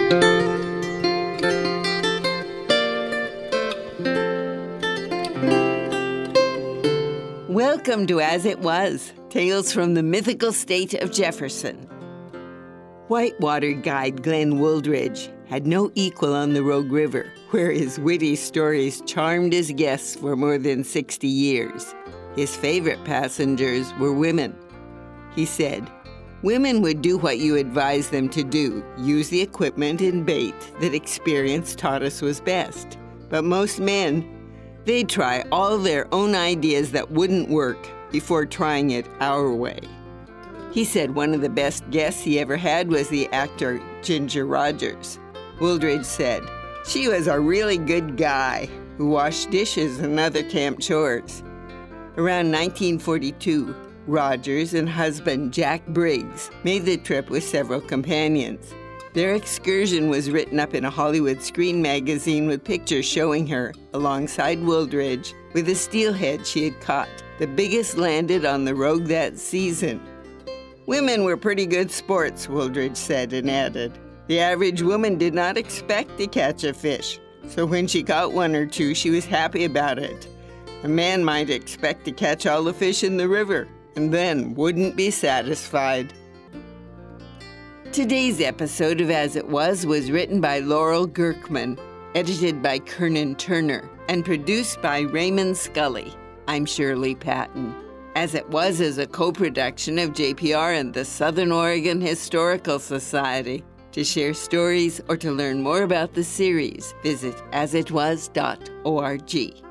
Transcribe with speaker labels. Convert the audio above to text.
Speaker 1: Welcome to As It Was, Tales from the Mythical State of Jefferson. Whitewater guide Glenn Wooldridge had no equal on the Rogue River, where his witty stories charmed his guests for more than 60 years. His favorite passengers were women. He said, "Women would do what you advised them to do, use the equipment and bait that experience taught us was best. But most men, they'd try all their own ideas that wouldn't work before trying it our way." He said one of the best guests he ever had was the actor Ginger Rogers. Wooldridge said, "She was a really good guy who washed dishes and other camp chores." Around 1942, Rogers and husband Jack Briggs made the trip with several companions. Their excursion was written up in a Hollywood Screen magazine with pictures showing her, alongside Wooldridge, with a steelhead she had caught, the biggest landed on the Rogue that season. "Women were pretty good sports," Wooldridge said, and added, "The average woman did not expect to catch a fish, so when she caught one or two, she was happy about it. A man might expect to catch all the fish in the river, and then wouldn't be satisfied." Today's episode of As It Was written by Laurel Gerkman, edited by Kernan Turner, and produced by Raymond Scully. I'm Shirley Patton. As It Was is a co-production of JPR and the Southern Oregon Historical Society. To share stories or to learn more about the series, visit asitwas.org.